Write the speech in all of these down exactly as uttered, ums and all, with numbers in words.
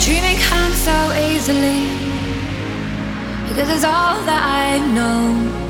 Dreaming comes so easily because it's all that I know.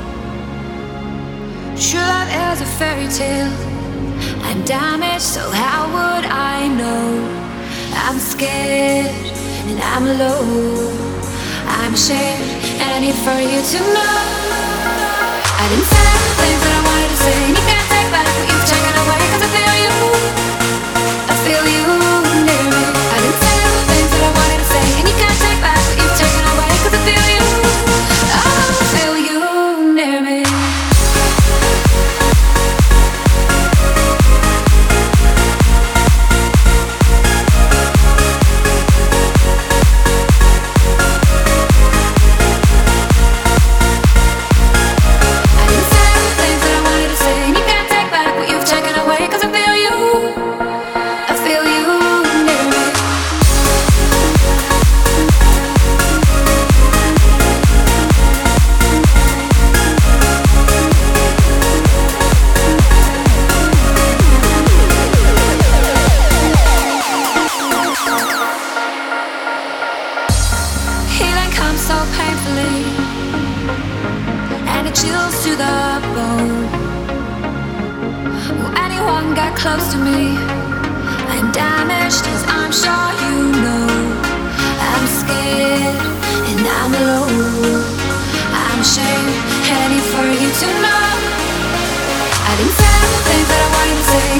True love is a fairy tale. I'm damaged, so how would I know? I'm scared and I'm low. I'm ashamed and I need for you to know. I didn't say the things that I wanted to say, and you can't take back what you've taken away. Cause I feel you, I feel you near me. I didn't say the things that I wanted to say, and you can't take back what you've taken away. Cause I feel you, oh, I feel you near me. So painfully, and it chills to the bone. Will anyone get close to me? I'm damaged, as I'm sure you know. I'm scared and I'm alone. I'm ashamed and I need for you to know. I didn't say the things that I wanted to say.